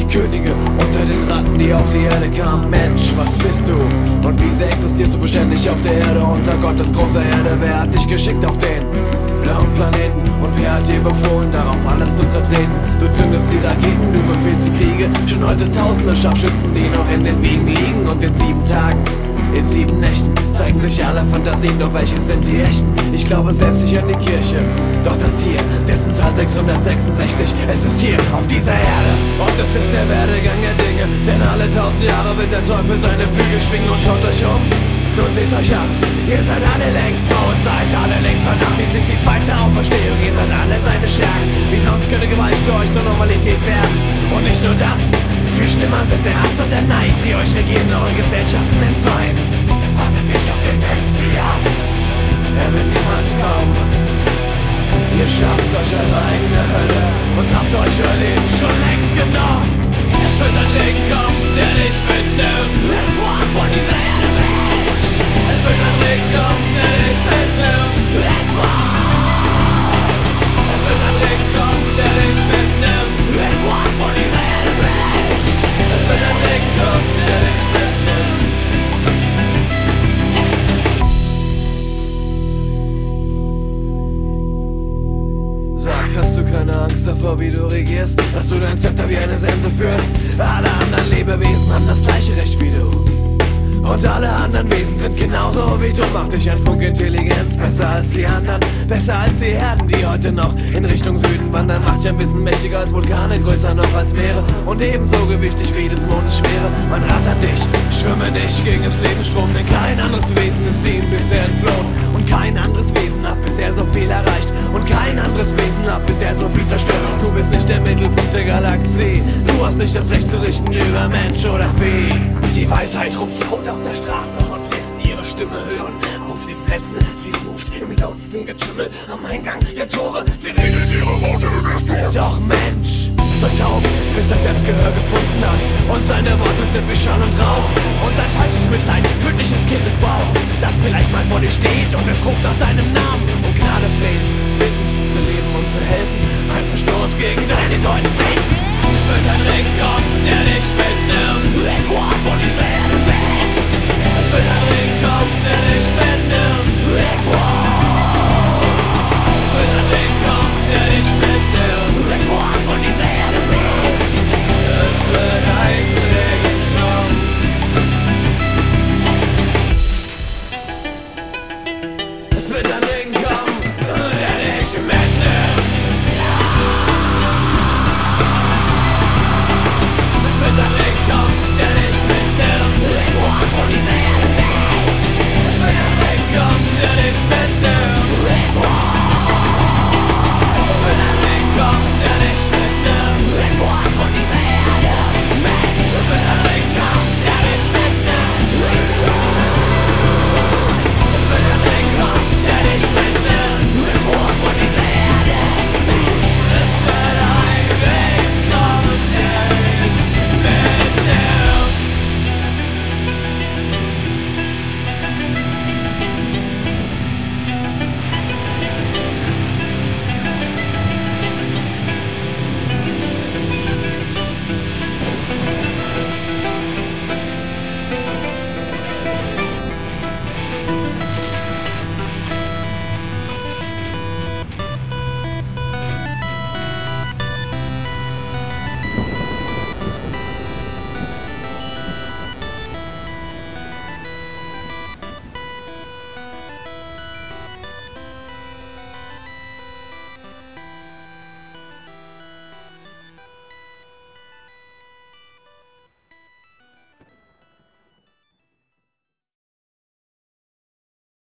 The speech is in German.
Könige unter den Ratten, die auf die Erde kamen. Mensch, was bist du? Und wie sehr existierst du beständig auf der Erde unter Gottes großer Erde? Wer hat dich geschickt auf den blauen Planeten? Und wer hat dir befohlen, darauf alles zu zertreten? Du zündest die Raketen, du befehlst die Kriege. Schon heute tausende Scharfschützen, die noch in den Wiegen liegen. Und in 7 Tagen, in 7 Nächten zeigen sich alle Fantasien, doch welche sind die echten? Ich glaube selbst nicht an die Kirche, doch das Tier, dessen Zahl 666, es ist hier auf dieser Erde. Und es ist der Werdegang der Dinge, denn alle 1000 Jahre wird der Teufel seine Flügel schwingen. Und schaut euch um, nun seht euch an, ihr seid alle längst tot, seid alle längst verdammt. Dies ist die zweite Auferstehung, ihr seid alle seine Schergen. Wie sonst könnte Gewalt für euch zur Normalität werden? Und nicht nur das, viel schlimmer sind der Hass und der Neid, die euch regieren, eure Gesellschaften entzweien. Wartet nicht auf den Messias, er wird niemals kommen. Ihr schafft euch eure eigene Hölle und habt euch euer Leben schon längst genommen. Es wird ein Regen kommen, der dich mitnimmt. Es war von dieser Erde weg. Es wird ein Regen kommen, der dich mitnimmt. Es wird ein Regen kommen, der dich mitnimmt. Es war von dieser Erde weg. Es wird ein Regen kommen, der dich mitnimmt. Sag, hast du keine Angst davor, wie du regierst? Dass du dein Zepter wie eine Sense führst? Alle anderen Lebewesen haben das gleiche Recht wie du. Und alle anderen Wesen sind genauso wie du. Mach dich ein Funke Intelligenz, besser als die anderen. Besser als die Herden, die heute noch in Richtung Süden wandern. Macht dein Wissen mächtiger als Vulkane, größer noch als Meere. Und ebenso gewichtig wie des Mondes Schwere. Mein Rat an dich, schwimme nicht gegen das Lebensstrom. Denn kein anderes Wesen ist ihm bisher entflohen. Und kein anderes Wesen hat bisher so viel erreicht. Und kein anderes Wesen hat bisher so viel zerstört. Und du bist nicht der Mittelpunkt der Galaxie. Du hast nicht das Recht zu richten über Mensch oder Vieh. Die Weisheit ruft laut auf der Straße und lässt ihre Stimme hören. Auf den Plätzen, sie ruft im lautesten Getümmel am Eingang der Tore. Sie redet ihre Worte in der Sturm. Doch Mensch, soll taub, bis er selbst Gehör gefunden hat. Und seine Worte sind wie Schall und Rauch. Und ein falsches Mitleid, tödliches Kindesbauch, das vielleicht mal vor dir steht und es ruft nach deinem Namen und Gnade fleht, bittend zu leben und zu helfen. Ein Verstoß gegen deine goldenen Fäden. Es wird ein Regen kommen, der dich mitnimmt. Es war von dieser Erde weg.